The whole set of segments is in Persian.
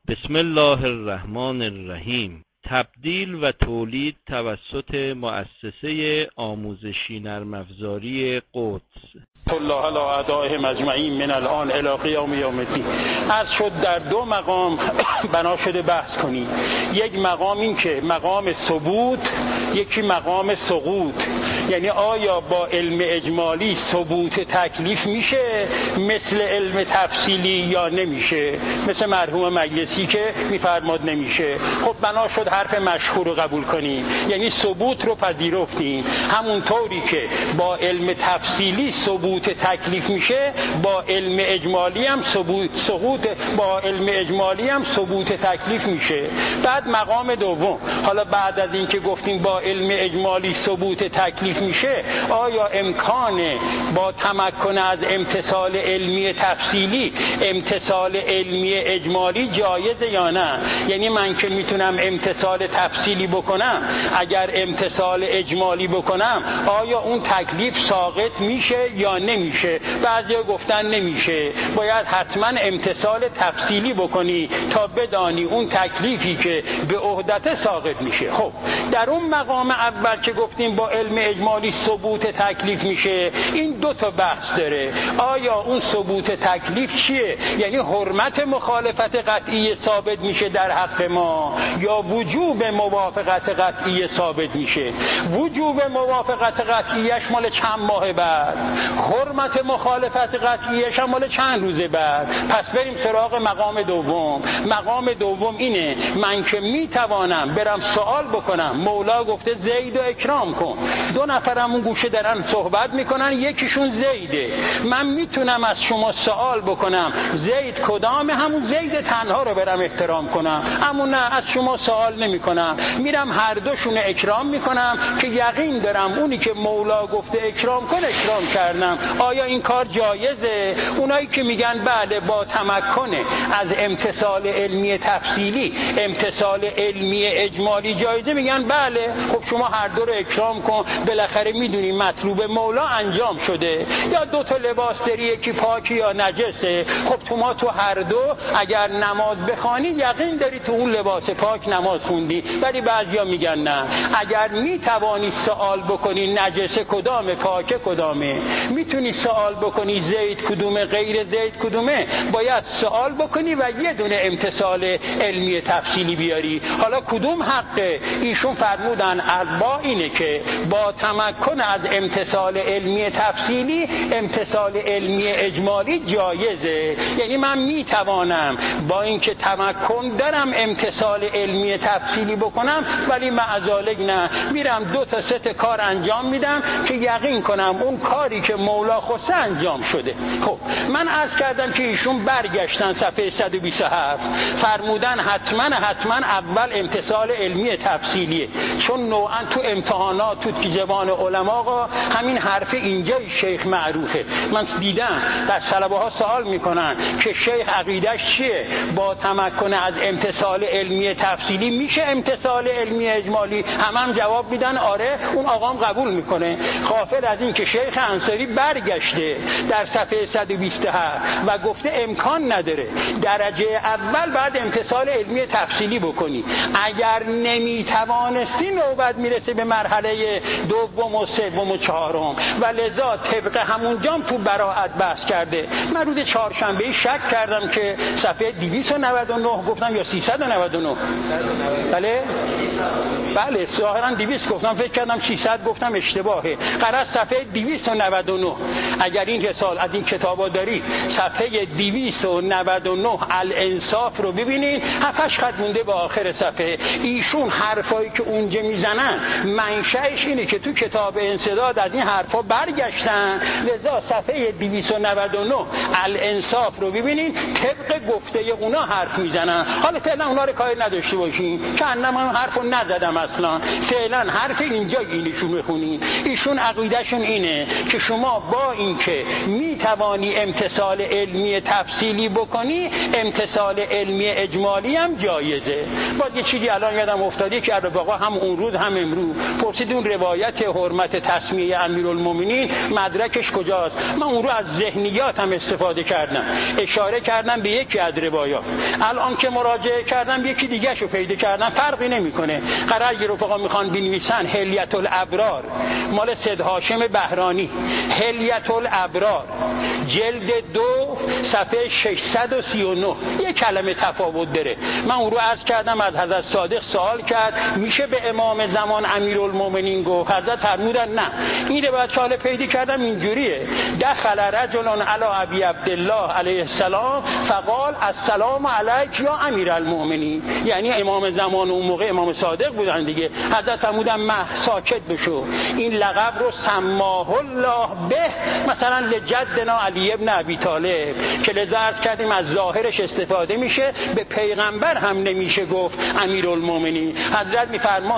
بسم الله الرحمن الرحیم. تبدیل و تولید توسط مؤسسه آموزشی نرم افزاری قدس. الله علی اعدائهم اجمعین من الان الی قیام یوم الدین. عرض شد در دو مقام بنا شده بحث کنیم. یک مقام این که مقام ثبوت، یکی مقام سقوط. یعنی آیا با علم اجمالی ثبوت تکلیف میشه مثل علم تفصیلی یا نمیشه؟ مثل مرحوم مجلسی که میفرماد نمیشه. خب بنا شد حرف مشهور رو قبول کنیم، یعنی ثبوت رو پذیرفتیم. همونطوری که با علم تفصیلی ثبوت تکلیف میشه، با علم اجمالی هم با علم اجمالی هم ثبوت تکلیف میشه. بعد مقام دوم، حالا بعد از این که گفتیم با علم اجمالی ثبوت تکلیف میشه، آیا امکان با تمکن از امتثال علمی تفصیلی امتثال علمی اجمالی جایزه یا نه؟ یعنی من که میتونم امتثال تفصیلی بکنم، اگر امتثال اجمالی بکنم آیا اون تکلیف ساقط میشه یا نمیشه؟ بعضی گفتن نمیشه، باید حتما امتثال تفصیلی بکنی تا بدانی اون تکلیفی که به عهدت ساقط میشه. خب در اون مقام اول که گفتیم با علم اجمالی ثبوت تکلیف میشه، این دو تا بحث داره. آیا اون ثبوت تکلیف چیه؟ یعنی حرمت مخالفت قطعی ثابت میشه در حق ما یا وجوب موافقت قطعی ثابت میشه؟ وجوب موافقت قطعیش مال چند ماه بعد، حرمت مخالفت قطعیش هم مال چند روز بعد. پس بریم سراغ مقام دوم. مقام دوم اینه، من که میتوانم برم سوال بکنم، مولا گفته زید و اکرام کن، دو نفرم اون گوشه دارن صحبت میکنن، یکیشون زیده، من میتونم از شما سوال بکنم زید کدامه، همون زید تنها رو برم احترام کنم، اما نه، از شما سوال نمیکنم، میرم هر دوشون اکرام میکنم که یقین دارم اونی که مولا گفته اکرام کن اکرام کردم. آیا این کار جایزه؟ اونایی که میگن بله با تمکن از امتثال علمی تفصیلی امتثال علمی اجمالی جایزه، میگن بله. خب شما هر دو رو اکرام کن، بالاخره میدونی مطلوب مولا انجام شده. یا دو تا لباس داری، یکی پاکی یا نجسه، خب تو هر دو اگر نماز بخوانی یقین داری تو اون لباس پاک نماز خوندی. ولی بعضیا میگن نه، اگر میتوانی سوال بکنی نجسه کدامه پاکه کدامه، میتونی سوال بکنی زید کدومه غیر زید کدومه، باید سوال بکنی و یه دونه امتثال علمی تفصیلی بیاری. حالا کدوم حقه؟ ایشون فرمودن اربا اینه که با تمکن از امتثال علمی تفصیلی امتثال علمی اجمالی جایزه. یعنی من میتوانم با اینکه تمکن دارم امتثال علمی تفصیلی بکنم، ولی معذالک نه، میرم دو تا سه کار انجام میدم که یقین کنم اون کاری که مولا خواسته انجام شده. خب من عرض کردم که ایشون برگشتن صفحه 127 فرمودن حتما اول امتثال علمی تفصیلیه، چون نوعا تو امتحانات تو زبان علما همین حرف اینجای شیخ معروفه. من دیدم در طلبه ها سوال میکنن که شیخ عقیدش چیه؟ با تمکن از امتثال علمی تفصیلی میشه امتثال علمی اجمالی؟ هم جواب میدن آره، اون آقام قبول میکنه. غافل از این که شیخ انصاری برگشته در صفحه 127 و گفته امکان نداره، درجه اول بعد امتثال علمی تفصیلی بکنی، اگر نمیتوانستی نوبت میرسه به مرحله دوم و سوم و چهارم، و لذا طبق همونجام تو براءت بحث کرده. من روز چهارشنبه شک کردم که صفحه 299 گفتم یا 399. بله ظاهرا 200 گفتم، فکر کردم 600 گفتم اشتباهه. قرار صفحه 299 اگر این رسال از این کتابا داری صفحه 299 الانصاف رو ببینید، 7 خط مونده به آخر صفحه. ایشون حرفایی که اونجا میزنن منشأش اینه که تو کتاب انسداد از این حرفا برگشتن، لذا صفحه 299 الانصاف رو ببینید، طبق گفته اونا حرف میزنن. حالا فعلا اونا رو کاری نداشته باشین، که من حرفو نزدم اصلا، فعلا حرف اینجا اینشون بخونین. ایشون عقیدهشون اینه که شما با اینکه میتوانی امتثال علمی تفصیلی بکنی، امتثال علمی اجمالی هم جایزه. باز یه چیزی الان یادم افتادی که رفقا هم اون روز هم امروز پرسید اون روایت حرمت تسمیه امیرالمومنین مدرکش کجاست؟ من اون رو از ذهنیات هم استفاده کردم، اشاره کردم به یکی از روایات. الان که مراجعه کردم یکی دیگه شو پیدا کردم، فرقی نمیکنه. قرار رفقا میخوان بنویسن حلیة الابرار مال سید هاشم بهرانی، حلیة الابرار جلد 2 صفحه 639 یه کلمه تفاوت داره. من اون رو عرض کردم، از حضرت صادق سوال کرد میشه به امام زمان امیرالمومنین گفت؟ حضرت فرمودن نه. این رو چاله پیدا کردم اینجوریه: دخل رجل علی ابی عبدالله علیه السلام فقال السلام علیک یا امیرالمومنین. یعنی امام زمان اون موقع امام صادق بودن دیگه. حضرت فرمودن ساکت بشو، این لقب رو سماه الله به مثلا لجدنا علی ابن ابی طالب که لذت کردیم از ظاهرش استفاده میشه، به پیغمبر هم نمیشه گفت امیرالمومنین. حضرت میفرمان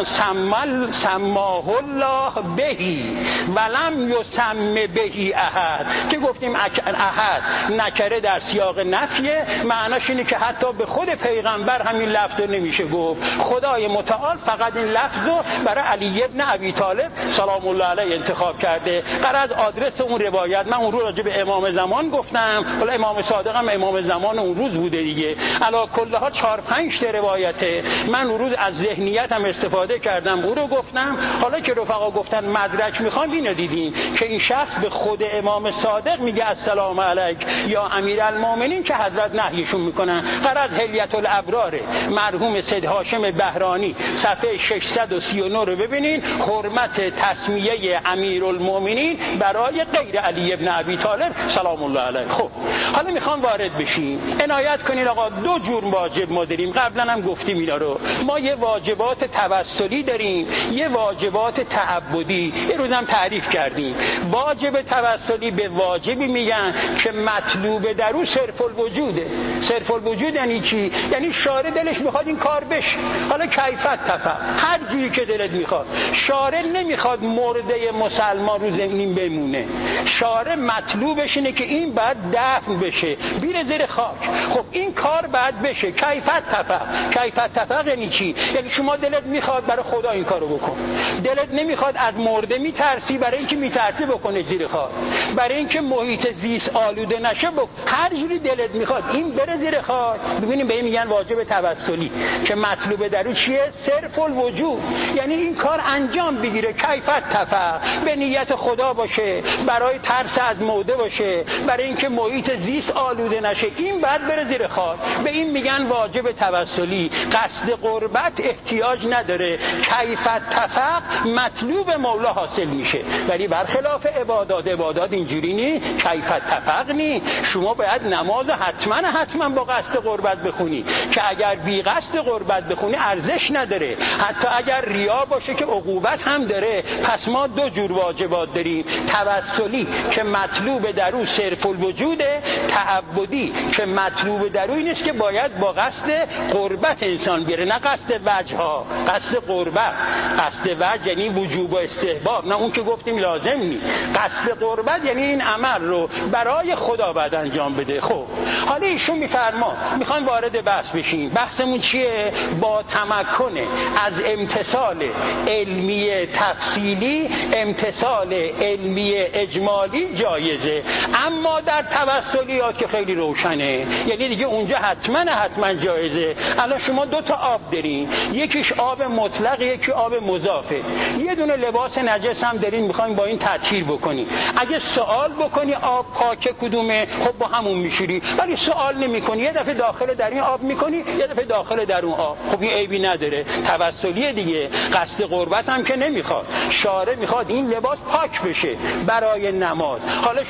سماه الله بهی ولم یسم بهی احد، که گفتیم احد نکره در سیاق نفیه، معناش اینه که حتی به خود پیغمبر همین لفظ رو نمیشه گفت. خدای متعال فقط این لفظ رو برای علی ابن ابی طالب سلام الله علیه انتخاب کرده. قرار آدرس اون روایت من اون رو راجع به امام زمان گفتم، ولی امام صادق هم امام زمان اون روز بوده دیگه. علی کل ها 4-5 تا روایته. من اون روز از ذهنیت هم استفاده کردم، اون رو گفتم. حالا که رفقا گفتن مدرک میخوان، اینو دیدین که این شخص به خود امام صادق میگه السلام علیک یا امیرالمومنین که حضرت نهیشون میکنن. قرار حلیة الابرار مرحوم سید هاشم بهرانی صفحه 639 رو ببینین، حرمت تسمیه امیرالمومنین برای غیر علی ابن ابی طالب سلام الله علیه. خب حالا میخوام وارد بشیم. عنایت کنین آقا، دو جور واجب ما داریم، قبلا هم گفتیم اینا رو. ما یه واجبات توسلی داریم، یه واجبات تعبدی. یه روزم تعریف کردیم. واجب توسلی به واجبی میگن که مطلوب در او صرف الوجوده. صرف الوجود یعنی چی؟ یعنی شارع دلش میخواد این کار بشه، حالا کیفیت تفهم هر جوری که دلت میخواد. شارع نمیخواد مرده مسلمان رو زمین بمونه. شارع مطلوبش اینه که این باید دفن بشه، بیره زیر خاک. خب این کار باید بشه، کیفیت تفهم. کیفیت تفهم یعنی چی؟ یعنی شما دلت میخواد برای خدا این کارو بکن، دلت نمیخواد از مرده میترسی، برای اینکه میترسی بکنه زیر خاک، برای اینکه محیط زیست آلوده نشه هر جوری دلت میخواد این بره زیر خاک. ببینیم به این میگن واجب توسلی که مطلوب در اون چیه؟ صرف الوجود. یعنی این کار انجام بگیره، کیفیت تفهم، به نیت خدا باشه، برای ترس از مرده باشه، برای اینکه محیط زیست آلوده نشه، این بعد بره زیر خاک. به این میگن واجب توسلی. قصد قربت احتیاج نداره، کیفیت تفهم مطلوب مولا حاصل میشه. ولی برخلاف عبادات اینجوری نی، کیفیت تفهم نی. شما باید نماز حتما با قصد قربت بخونی، که اگر بی قصد قربت بخونی ارزش نداره، حتی اگر ریا باشه که عقوبت هم داره. پس ما دو جور واجبات داریم: توسلی که مطلوب در او صرف الوجوده، تعبدی که مطلوب در او نیست که باید با قصد قربت انسان بیاره، نه قصد وجه ها، قصد قربت. قصد وجه یعنی وجوب و استحباب، نه اون که گفتیم لازم نیست. قصد قربت یعنی این عمل رو برای خدا باید انجام بده. خب حالا ایشون میخوان وارد بحث بشیم. بحثمون چیه؟ با تمکن از امتثال علمی تفصیلی، امتثال علمی اجمالی جایزه. اما در توسلی ها که خیلی روشنه، یعنی دیگه اونجا حتما جایزه. الان شما 2 تا آب دارین، یکیش آب مطلق، یکی آب مضافه. یه دونه لباس نجس هم دارین، میخواین با این تطهیر بکنی. اگه سوال بکنی آب پاکه کدومه، خب با همون میشوری. ولی سوال نمیکنی، یه دفعه داخل در این آب میکنی، یه دفعه داخل در اون آب، خب این عیبی نداره. توسلیه دیگه. قصد قربت هم که نمیخواد. شارع میخواد این لباس پاک بشه برای نماز. حالا شما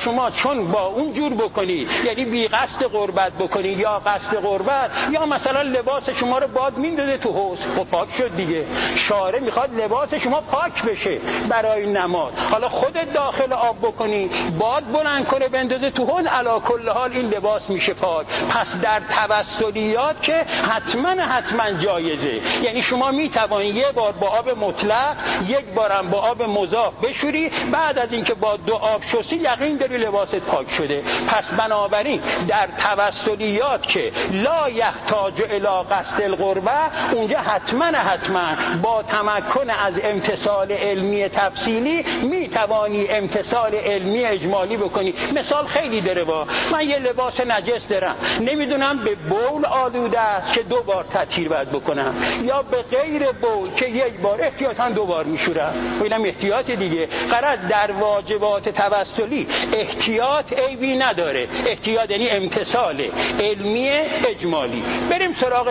چون با اون جور بکنید، یعنی بی قصد قربت بکنید یا قصد قربت، یا مثلا لباس شما رو باد میندازه تو حوض، خب پاک شد دیگه. شارع میخواد لباس شما پاک بشه برای نماز. حالا خودت داخل آب بکنی، باد بلند کنه بندازه تو حوض، علی کل حال این لباس میشه پاک. پس در توسلیات که حتما جایزه. یعنی شما میتوانید یه بار با آب مطلق، یک بارم با آب مضاف بشوری، بعد از اینکه با 2 آب شستی یقین داری لباست پاک شده. پس بنابراین در توسلیات که لا یحتاج الی قصد القربه، اونجا حتما با تمکن از امتثال علمی تفصیلی میتوانی امتثال علمی اجمالی بکنی. مثال خیلی داره. من یه لباس نجس دارم، نمیدونم به بول آلوده است که 2 بار تطهیر باید بکنم، یا به غیر بول که 1 بار، احتیاطاً 2 بار میشورم. اینم احتیاط دیگه. قرار در واجبات توسلی احتیاط عیبی نداره. احتیاط یعنی امتثال علمی اجمالی. بریم سراغ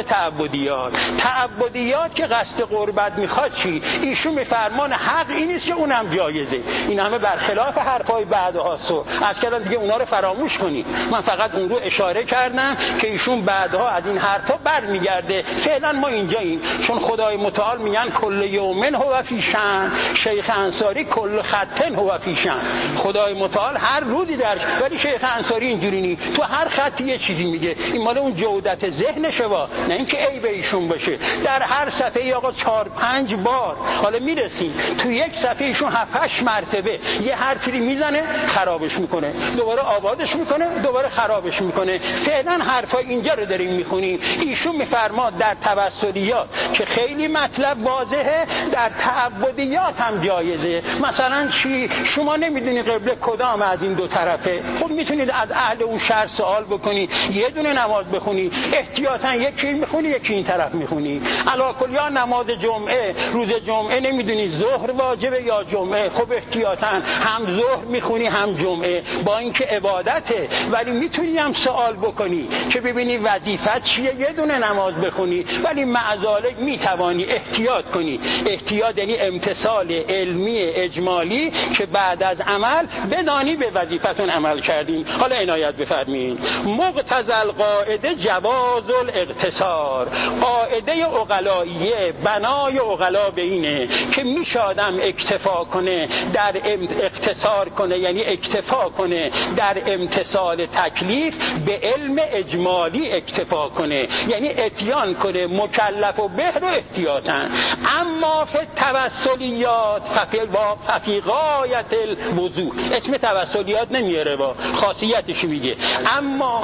تعبدیات که قصد قربت میخواد چی؟ ایشون میفرمان حق این نیست که اونم جایزه. این همه برخلاف حرفای بعدها از کردم دیگه، اونا رو فراموش کنید. من فقط اون رو اشاره کردم که ایشون بعدها از این حرفا برمیگرده. فعلا ما اینجاییم، چون خدای متعال میگن کل یومن هو فی شأن. شیخ انصاری کل خطن هو فی شأن. خدای متعال هر روزی درش، ولی شیخ انصاری اینجوری نی، تو هر خطی یه چیزی میگه. این مال اون جودت ذهنشه، نه اینکه عیب ایشون باشه. در هر صفحه آقا 4-5 بار، حالا میرسیم تو یک صفحه ایشون 7-8 مرتبه یه حرفی میزنه خرابش میکنه، دوباره آبادش میکنه، دوباره خرابش میکنه. فعلا حرفای اینجا رو داریم میخونیم. ایشون میفرماد در توسلیات که خیلی مطلب واضحه، در تعبدیات هم جایزه. مثلا چی؟ شما نمیدونی قبله کدام از این 2 طرفه، خب میتونید از اهل اون شهر سوال بکنی، یه دونه نماز بخونی، احتیاطاً یکی میخونی یکی این طرف میخونی. علاکل یا نماز جمعه، روز جمعه نمیدونی ظهر واجبه یا جمعه، خب احتیاطاً هم ظهر میخونی هم جمعه، با اینکه عبادته، ولی میتونی هم سوال بکنی که ببینی وظیفت چیه، یه دونه نماز بخونی، ولی معذالک میتوانی احتیاط کنی. احتیاط یعنی امتثال علمی اجمالی که بعد از عمل بدانی به وظیفتون عمل کردیم. حالا عنایت بفرمایید. مقتضی القاعده جواز الاقتصار. قاعده عقلاییه، بنای عقلا به اینه که میشه آدم اکتفا کنه در اقتصار کنه، یعنی اکتفا کنه در امتثال تکلیف، به علم اجمالی اکتفا کنه، یعنی اتیان کنه مکلف و بهر و احتیاطاً. اما فی توسلیات ففی غایت الوضوح. اسم توسلیات نمیاره، با خاصیتش میگه. اما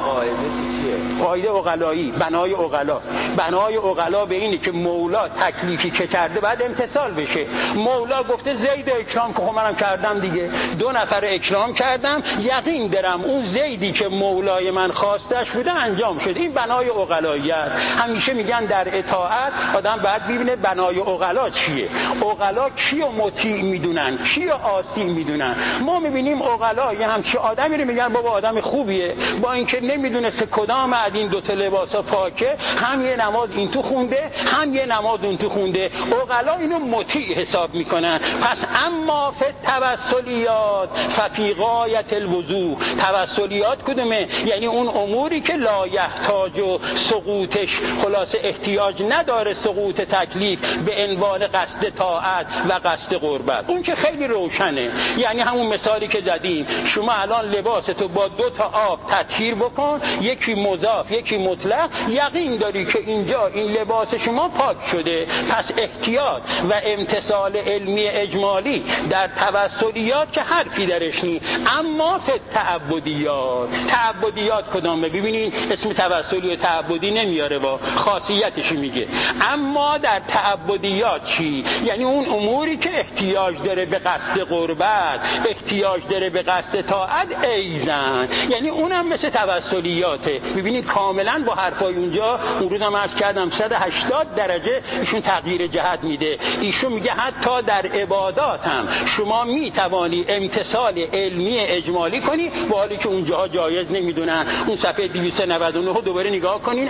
قاعده عقلایی، بنای عقلا به اینه که مولا تکلیفی که کرده بعد امتثال بشه. مولا گفته زید اکرام، که منم کردم دیگه، 2 نفر اکرام کردم، یقین دارم اون زیدی که مولای من خواستش بوده انجام شد. این بنای عقلاییه. همیشه میگن در اطاعت آدم باید ببینه بنای عقلا چیه. عقلا کیو مطیع میدونن، کیو عاصی میدونن. ما میبینیم عقلا یه همچین آدمی رو میگن بابا آدم خوبیه، با اینکه نمیدونسته کدام از این 2 تا لباسا پاکه، هم یه نماز این تو خونده هم یه نماز اون تو خونده. عقلا اینو مطیع حساب میکنن. پس اما فی توسلیات ففی غایت الوضوح. توسلیات کدومه؟ یعنی اون اموری که لا یحتاج و سقوطش، خلاصه احتیاج نداره سقوط تکلیف به عنوان قصد طاعت و قصد قربت. اون که خیلی روشنه. یعنی همون مثالی که زدیم، شما الان لباستو با 2 تا آب تطهیر بکن، یکی مضاف یکی مطلق، یقین داری که اینجا این لباس شما پاک شده. پس احتیاط و امتثال علمی اجمالی در توسلیات که حرفی درش نی. اما فی تعبدیات کدامه؟ ببینین اسم توسلی و تعبدی نمیاره، با خاصیتش میگه. اما در تعبدیات چی؟ یعنی اون اموری که احتیاج داره به قصد قربت، احتیاج داره به قصد طاعت، ایزن، یعنی اونم مثل توسلیاته. ببینید کاملا با حرفای اونجا، اون روز هم عرض کردم 180 درجه ایشون تغییر جهت میده. ایشون میگه حتی در عبادات هم شما میتوانی امتثال علمی اجمالی کنی، با حالی که اونجاها جایز نمیدونن. اون صفحه 299 دوباره نگاه کنین.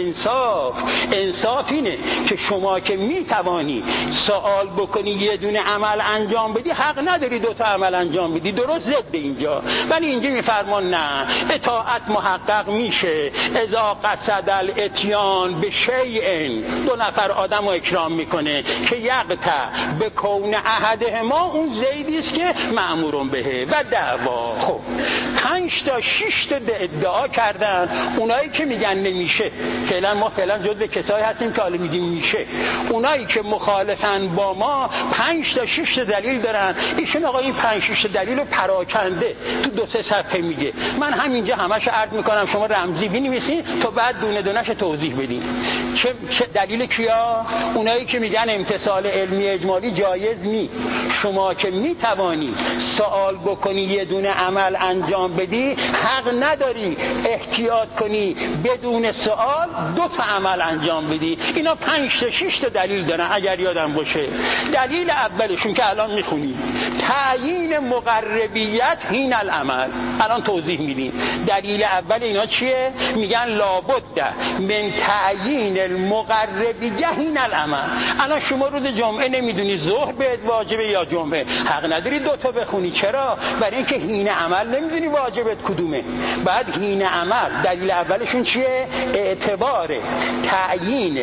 انصاف اینه که شما که میتوانی سوال بکنی یه دونه عمل انجام بدی، حق نداری 2 تا عمل انجام بدی. درست ضد اینجا. ولی اینجا میفرمان نه، اطاعت محقق میشه اذا قصد الاتیان به شیء. دو نفر آدم رو اکرام میکنه که یقطع به کون احدهما، اون زیدی است که مأمورون بهه و دعوا. خب 5 تا 6 تا ادعا کردن اونایی که میگن نمیشه. ما فعلا جزو کسایی هستیم که حالا میگیم میشه. اونایی که مخالفن با ما 5 تا 6 تا دلیل دارن. ایشون آقا این 5 6 تا دلیل رو پراکنده تو 2-3 صفحه میگه. من همینجا همشو عرض میکنم، شما رمزی بنویسین تا بعد دونه دونه‌اش توضیح بدین. چه دلیل کیا؟ اونایی که میگن امتثال علمی اجمالی جایز نی. شما که میتوانی سوال بکنی یه دونه عمل انجام بدی، حق نداری احتیاط کنی بدون سوال 2 تا عمل انجام بدی. اینا 5 تا 6 تا دلیل دارن اگر یادم باشه. دلیل اولشون که الان میخونیم تعیین مقربیت حین العمل، الان توضیح میدیم. دلیل اول اینا چیه؟ میگن لابد من تعیین المقربیه حین العمل. الان شما روز جمعه نمیدونی ظهر بهت واجبه یا جمعه، حق نداری 2 تا بخونی. چرا؟ برای اینکه حین عمل نمیدونی واجبت کدومه. بعد حین عمل دلیل اولشون چیه؟ اعتبار تعیین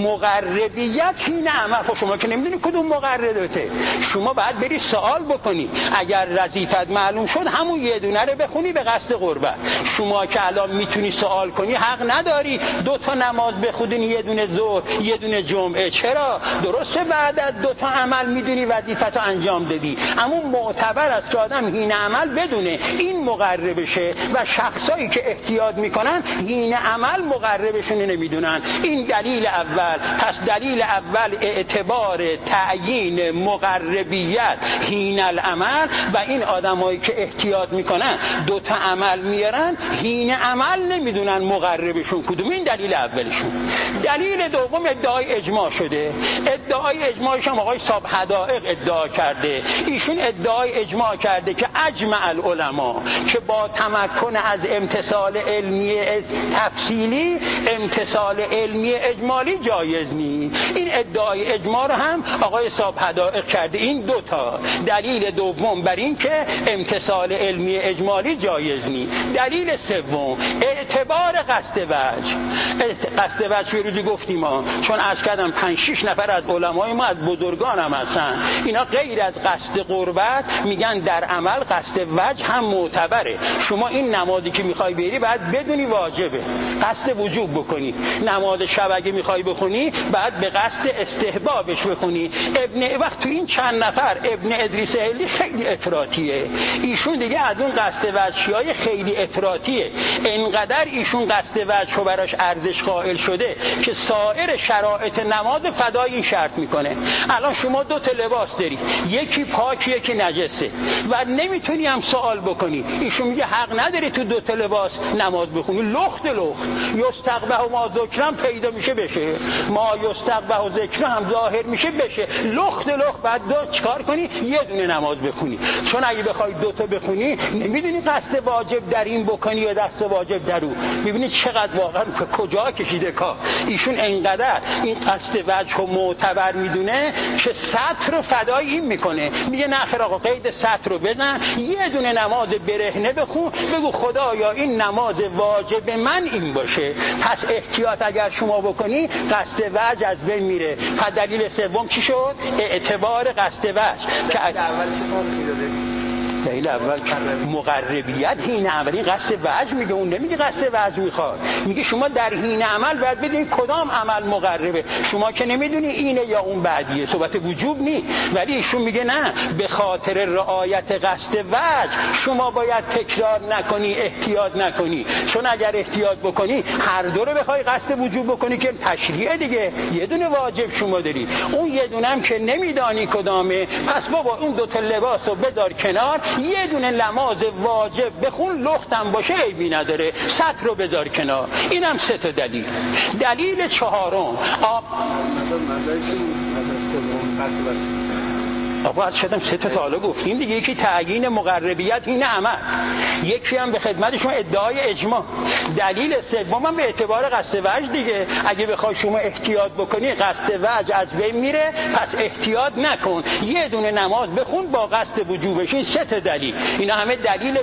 مقربیت حین عمل. خب شما که نمیدونی کدوم مقربته، شما باید بری سوال بکنی. اگر وظیفت معلوم شد همون یه دونه رو بخونی به قصد قربت. شما که الان میتونی سوال کنی حق نداری 2 تا نماز بخونی، یه دونه ظهر یه دونه جمعه. چرا؟ درسته بعد از 2 تا عمل میدونی وظیفت رو انجام دادی، اما معتبر است که آدم حین عمل بدونه این مقربشه و شخصایی که احتیاط میکنن حین عمل مقربشون نمیدونن. این دلیل اول. پس دلیل اول اعتبار تعیین مقربیت حین العمل و این آدمایی که احتیاط میکنن 2 تا عمل میارن حین عمل نمیدونن مقربشون کدوم. این دلیل اولشون. دلیل دوم ادعای اجماع شده. ادعای اجماعش هم آقای صاحب حدائق ادعا کرده. ایشون ادعای اجماع کرده که اجمع العلماء که با تمکن از امتثال علمی تفصیلی امتثال علمی اجمالی جایز نیست. این ادعای اجماع رو هم آقای صاحب حدائق کرده. این 2 تا دلیل دوم بر این که امتثال علمی اجمالی جایز نیست. دلیل سوم اعتبار قصد وجه. قصد وجه یه روزی گفتیم چون عرض کردم 5-6 نفر از علمای ما از بزرگان هم هستن، اینا غیر از قصد قربت میگن در عمل قصد وجه هم معتبره. شما این نمازی که میخوای بری باید بدونی واجبه، قصد وجوب بکنی. نماز شب اگه میخوای بخونی باید به قصد استحبابش بخونی. وقت تو این چند نفر ابن ادریس اهلی خیلی افراطیه. ایشون دیگه از اون قصد وجهیای خیلی افراطیه. انقدر ایشون قصد وجه رو براش ارزش قائل شده که سایر شرایط نماز فدای این شرط میکنه. الان شما 2 تا لباس داری، یکی پاک یکی نجسه و نمیتونی هم سوال بکنی. ایشون میگه حق نداری تو 2 تا لباس نماز بخونی. لخت یستقبح و ما ذکرم پیدا میشه بشه، ما یستقبح و ذکرم هم ظاهر میشه بشه. لخت بعد 2 چیکار کنی؟ یه دونه نماز بخونی. چون اگه بخوای 2 تا بخونی نمیدونی قصد واجب در این بکنی یا دست واجب در اون. میبینی چقدر واقعا کجا کشیده کار. ایشون انقدر این قصد وجه رو معتبر میدونه که سطر رو فدای این میکنه. میگه نه خیر آقا قید سطر رو بزن، یه دونه نماز برهنه بخون، بگو خدایا این نماز واجب من این باشه. پس احتیاط اگر شما بکنی قصد وجه از بین میره. پس دلیل سوم چی شد؟ اعتبار قصد وجه که دلیل اول مقربیت حین عمل. این قصد وجه میگه، اون نمیگه قصد وجه میخواد. میگه شما در حین عمل باید بدونید کدام عمل مقربه. شما که نمیدونی اینه یا اون بعدیه، صحبت وجوب نی. ولی ایشون میگه نه، به خاطر رعایت قصد وجه شما باید تکرار نکنی، احتیاط نکنی. چون اگر احتیاط بکنی هر دو رو بخوای قصد وجوب بکنی که تشریع دیگه. یه دونه واجب شما داری، اون یه دونه هم که نمیدانی کدامه. پس بابا اون 2 تا لباسو بذار کنار، یه دونه نماز واجب بخون، لختم باشه عیبی نداره، سطر رو بذار کنار. اینم 3 تا دلیل. دلیل چهارم آقا شدم 3 تا حالا گفتیم دیگه. یکی تعیین مقربیت این عمل، یکی هم به خدمتشون ادعای اجماع. دلیل سوم هم به اعتبار قصد وجه دیگه. اگه بخوای شما احتیاط بکنی قصد وجه از بین میره، پس احتیاط نکن، یه دونه نماز بخون با قصد وجوبش. این 3 تا دلیل، اینا همه دلیل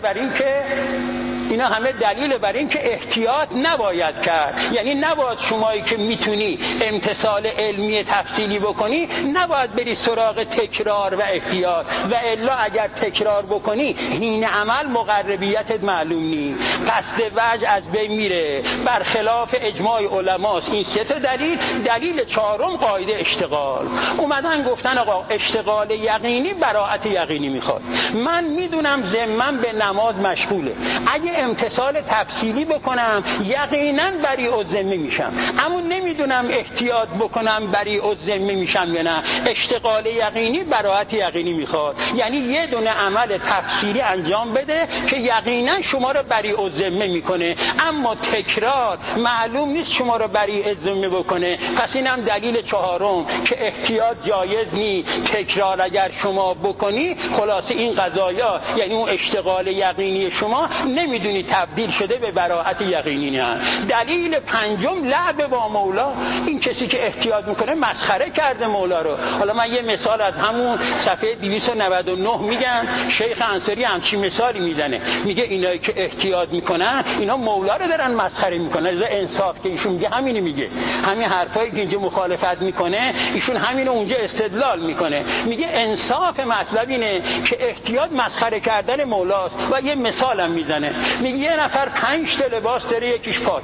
بر این که احتیاط نباید کرد. یعنی نباید شمایی که میتونی امتثال علمی تفصیلی بکنی نباید بری سراغ تکرار و احتیاط، و الا اگر تکرار بکنی حین عمل مقربیتت معلوم نیست، قصد وجه از بین میره، برخلاف اجماع علماست. این 3 تا دلیل. دلیل 4م قاعده اشتغال. اومدن گفتن آقا اشتغال یقینی براءت یقینی میخواد. من میدونم ذمم به نماز مشغوله، اگه امتثال تفصیلی بکنم یقینا بری الذمه میشم، اما نمیدونم احتیاط بکنم بری الذمه میشم یا نه. اشتغال یقینی براءت یقینی میخواد، یعنی یه دونه عمل تفصیلی انجام بده که یقینا شما رو بری الذمه میکنه، اما تکرار معلوم نیست شما رو بری الذمه بکنه. پس اینم دلیل 4م که احتیاط جایز نیست. تکرار اگر شما بکنی خلاصه این قضایا، یعنی اون اشتغال یقینی شما نمیدونی تبدیل شده به براءت یقینی. نه. دلیل 5م لعب با مولا. این کسی که احتیاط میکنه مسخره کرده مولا رو. حالا من یه مثال از همون صفحه 299 میگم. شیخ انصاری همچین مثالی میزنه، میگه اینایی که احتیاط میکنن اینا مولا رو دارن مسخره میکنن. لذا انصاف که ایشون میگه همینی میگه، همین حرفایی که اینجا مخالفت میکنه ایشون همینو اونجا استدلال میکنه. میگه انصاف مطلب اینه که احتیاط مسخره کردن مولاست. و یه مثالم میزنه، میگه یه نفر 5 تا لباس داره، یکیش پاک،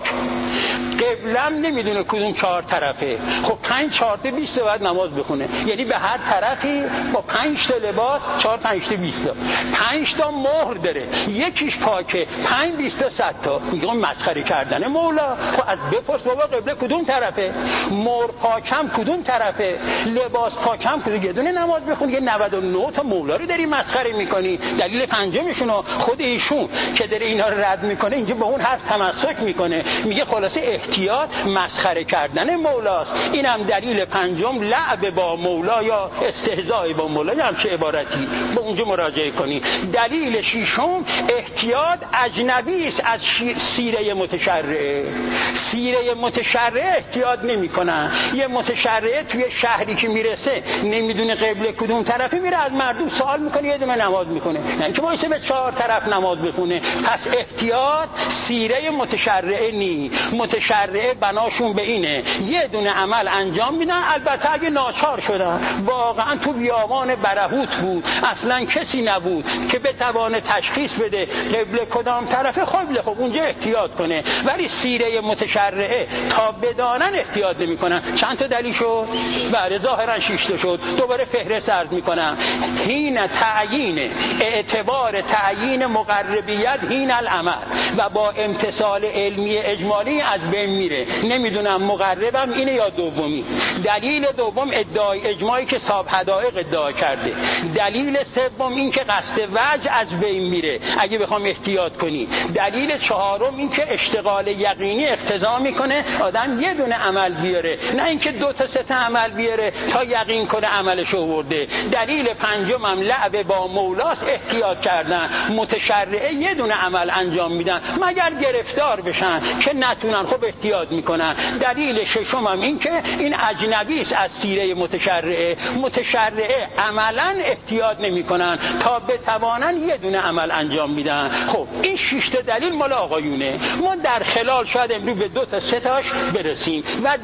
قبلم نمیدونه کدوم 4 طرفه. خب 5 4 تا 20 تا باید نماز بخونه، یعنی به هر طرفی با 5 تا لباس 4 5 تا 20 تا 5 تا مهر داره، یکیش پاکه، 5 20 تا 100 تا. میگه مسخره کردن مولا. خب از بپرس بابا قبله کدوم طرفه، مهر پاکم کدوم طرفه، لباس پاکم کدوم. یه دونه نماز بخون. یه 99 تا مولا رو داری مسخره میکنی. دلیل 5مشون خود ایشون که داره اینا رو رد میکنه اینجا با اون حرف تمسک میکنه، میگه خلاصه احتیاط مسخره کردن مولاست. اینم دلیل 5م لعب با مولا یا استهزاء با مولا، هم چه عبارتی به اونجا مراجعه کنی. دلیل 6م احتیاط اجنبی است از سیره متشرعه. سیره متشرعه احتیاط نمیکنن. یه متشرعه توی شهری که میرسه نمیدونه قبله کدوم طرفی، میره از مردم سوال میکنه، یه دونه نماز میکنه، یعنی که وایسه به 4 طرف نماز بخونه. پس احتیاط سیره متشرعه نی. متشرعه بناشون به اینه یه دونه عمل انجام میدن. البته اگه ناچار شدن، واقعا تو بیابان برهوت بود، اصلا کسی نبود که بتوانه تشخیص بده قبله کدام طرفه، خب اونجا احتیاط کنه. ولی سیره متشرعه تا بدانن احتیاط نمیکنن. چند تا دلیل شد؟ بله ظاهرا 6 تا شد. دوباره فهرست عرض میکنم. حین تعیین اعتبار تعیین مقربیت حین العمل و با امتثال علمی اجمالی از بین میره. نمیدونم مقربم اینه یا دومی. دلیل دوم ادعای اجماعی که صاحب حدائق ادعا کرده. دلیل سوم این که قصد وجه از بین میره اگه بخوام احتیاط کنی. دلیل 4م این که اشتغال یقینی اقتضا میکنه آدم یه دونه عمل بیاره، نه اینکه 2 تا 3 تا عمل بیاره تا یقین کنه عملش آورده. دلیل 5م هم لعب با مولاست، احتیاط کردن. متشرعه یه دونه عمل انجام میدن مگر گرفتار بشن که نتونن، خب احتیاط میکنن. دلیل 6م هم این که این اجنبی است از سیره متشرعه. متشرعه عملا احتیاط نمیکنن تا بتوانن یه دونه عمل انجام میدن. خب این 6 تا دلیل مال آقایونه. ما در خلال شاید امروز به 2 تا 3 تاش برسیم. و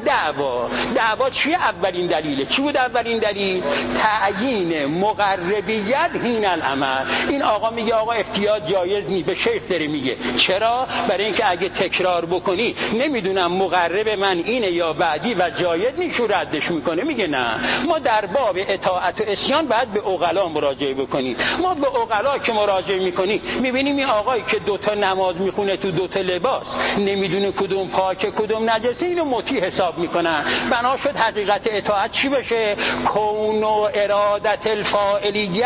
دعوا چیه؟ اولین دلیله. چی بود اولین دلیل؟ تعیین مقربیت حین العمل. این آقا میگه آقا احتیاط جایز نیست. به شیخ داره میگه چرا؟ برای اینکه اگه تکرار بکنی نمیدونم مقرب من اینه یا بعدی و جایز نیست، ردش میکنه. میگه نه، ما در باب اطاعت و عصیان باید به عقلا مراجعه بکنیم. ما به عقلا که مراجعه میکنیم میبینیم این آقایی که 2 تا نماز میخونه تو 2 تا لباس، نمیدونه کدوم پاکه کدوم نجسه، اینو مطیع حساب میکنن. بنا شد حقیقت اطاعت چی بشه؟ کون و ارادت الفاعلیه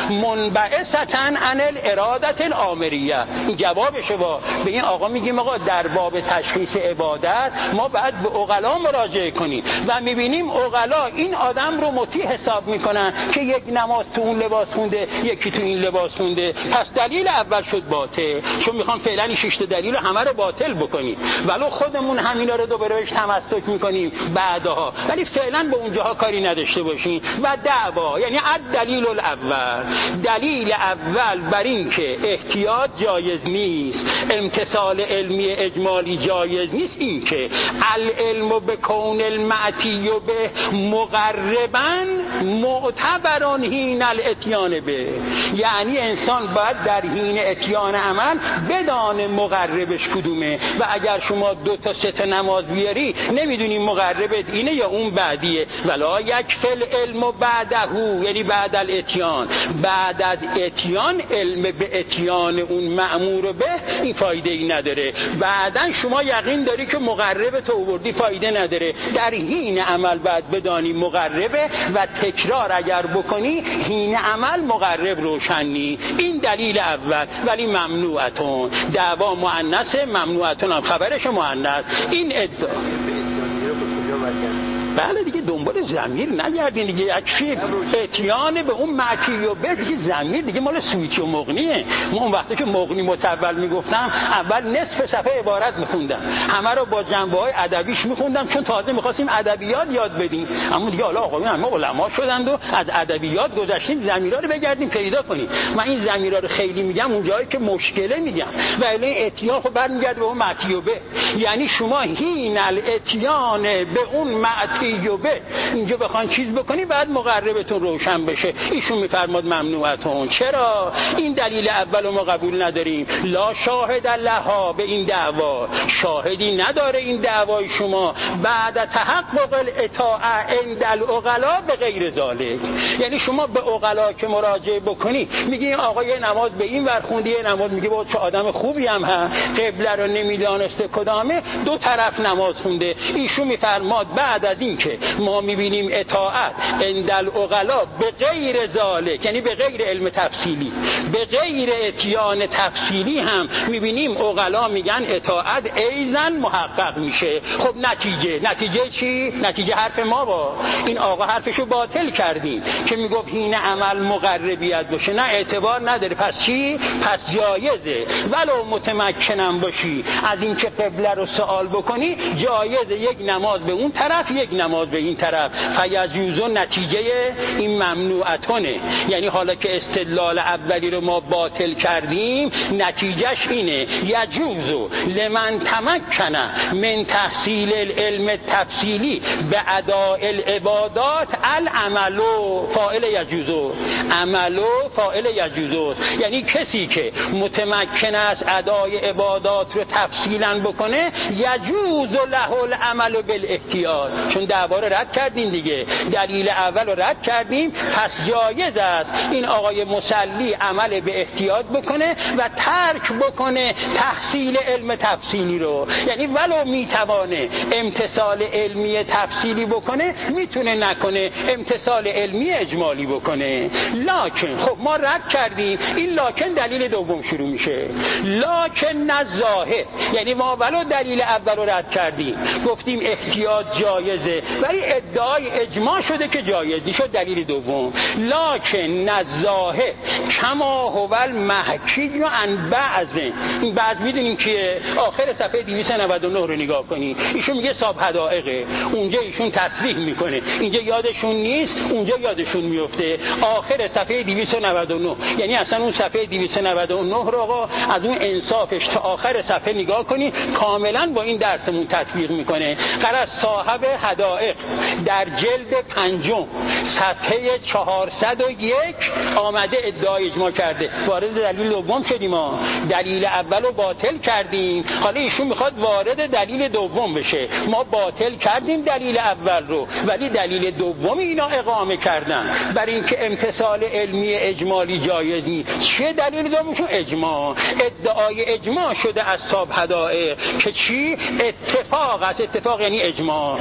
منبعثتن عن الارادت الامریه. این جوابشه. به این آقا میگیم آقا در باب تشخیص عبادت عبادت ما باید به عقلا مراجعه کنیم و میبینیم عقلا این آدم رو مطیع حساب میکنن که یک نماز تو اون لباس خونده، یکی تو این لباس خونده. پس دلیل اول شد باطل، چون میخوام فعلا این 6 دلیل همه رو باطل بکنیم ولو خودمون همینا رو دوباره بهش تمسک میکنیم بعدها، ولی فعلا به اونجاها کاری نداشته باشیم. و دعوا یعنی الدلیل الاول، دلیل اول بر این که احتیاط جایز نیست، امتثال علمی اجمالی جایز نیست، این که العلم بکون المعتی به مقربا معتبران حین الاتیان به، یعنی انسان باید در حین اتیان عمل بدان مقربش کدومه. و اگر شما 2 تا 3 تا نماز بیاری نمیدونی مقربت اینه یا اون بعدیه. ولا یکفل علم بعده، یعنی بعد الاتیان، بعد از اتیان علم به اتیان اون مأمور به این فایده ای نداره. بعدن شما یقین داری که مقرب تو آوردی فایده نداره. در حین عمل بعد بدانی مقربه و تکرار اگر بکنی حین عمل مقرب روشنی. این دلیل اول. ولی ممنوعتون دعوا مؤنث، ممنوعتون هم خبرش مؤنث. این ادعا بله دیگه دنبال ضمیر نگردین دیگه، یکفی اتیان به اون معتی و به دیگه ضمیر دیگه مال سویچی و مغنیه. ما اون وقتی که مغنی متول میگفتم اول نصف صفحه عبارت میخوندم، همه رو با جنبه‌های ادبیش میخوندم چون تازه میخواستیم ادبیات یاد بدیم. اما دیگه حالا آقایون همه علما شدند و از ادبیات گذشتیم، ضمیرا رو بگردیم پیدا کنیم. من این ضمیرا رو خیلی میگم اون جایی که مشکله میگم، ولی اتیان خب برمیگرده به اون معتی و به، یعنی شما حین الاتیان به اون معتی و به اینجا بخوان چیز بکنی بعد مقربتون روشن بشه. ایشون میفرماد ممنوعتون. چرا؟ این دلیل اول ما قبول نداریم. لا شاهد لها، به این دعوا شاهدی نداره این دعوای شما بعد تحقق الاطاعه عند العقلا به غیر ذالک. یعنی شما به عقلا که مراجعه بکنی میگی آقا یه نماز به این ور خوندی، یه نماز میگه با چه آدم خوبی هم هست، قبله رو نمیدانسته کدامه، 2 طرف نماز خونده. ایشون میفرماد بعد از این که ما میبینیم اطاعت عند العقلا به غیر ذالک، یعنی به غیر علم تفصیلی، به غیر اتیان تفصیلی هم میبینیم عقلا میگن اطاعت ایزن محقق میشه. خب نتیجه چی؟ نتیجه حرف ما با این آقا حرفشو باطل کردیم که میگفت حین عمل مقربیت باشه، نه اعتبار نداره. پس چی؟ پس جایزه ولو متمکنم باشی از این که قبله رو سوال بکنی، جایزه یک نماز به اون طرف یک نماز به این طرف. فیجوزو نتیجه این ممنوعتونه. یعنی حالا که استدلال اولی رو ما باطل کردیم نتیجهش اینه یجوزو لمن تمکن من تحصیل العلم تفصیلی به اداء العبادات العملو فاعل یجوزو، عملو فاعل یجوزو، یعنی کسی که متمکن است ادای عبادات رو تفصیلا بکنه یجوز له العمل بالاحتیاط. چون دعوا رو رد کردیم دیگه، دلیل اول رو رد کردیم، پس جایز است این آقای مصلی عمل به احتیاط بکنه و ترک بکنه تحصیل علم تفصیلی رو. یعنی ولو میتوانه امتثال علمی تفصیلی بکنه میتونه نکنه امتثال علمی اجمالی بکنه. لکن خب ما رد کردیم، این لکن دلیل دوم شروع میشه. لکن نزاهه، یعنی ما ولو دلیل اول رو رد کردیم گفتیم احتیاط جایزه ولی ادعای اجماع شده که جایز شد، دلیل دوم. لکن نزاهه کما هو المحکی و عن بعض، این بعض میدونیم که آخر صفحه 299 رو نگاه کنی، ایشون میگه صاحب حدائقه، اونجا ایشون تصریح میکنه، اینجا یادشون نیست اونجا یادشون میفته. آخر صفحه 299 یعنی اصلا اون صفحه 299 رو آقا از اون انصافش تا آخر صفحه نگاه کنی کاملا با این درسمون تطبیق میکنه. قرار صاحب حدائق در جلد 5 صفحه 401 آمده ادعای اجماع کرده. وارد دلیل دوم شدیم، ما دلیل اول رو باطل کردیم، حالا ایشون میخواد وارد دلیل دوم بشه. ما باطل کردیم دلیل اول رو ولی دلیل دوم اینا اقامه کردن بر اینکه امتثال علمی اجمالی جایز نیست. چه دلیل دومشون؟ اجماع. ادعای اجماع شده از صاحب حدائق که چی؟ اتفاق است. اتفاق یعنی اجماع، یعنی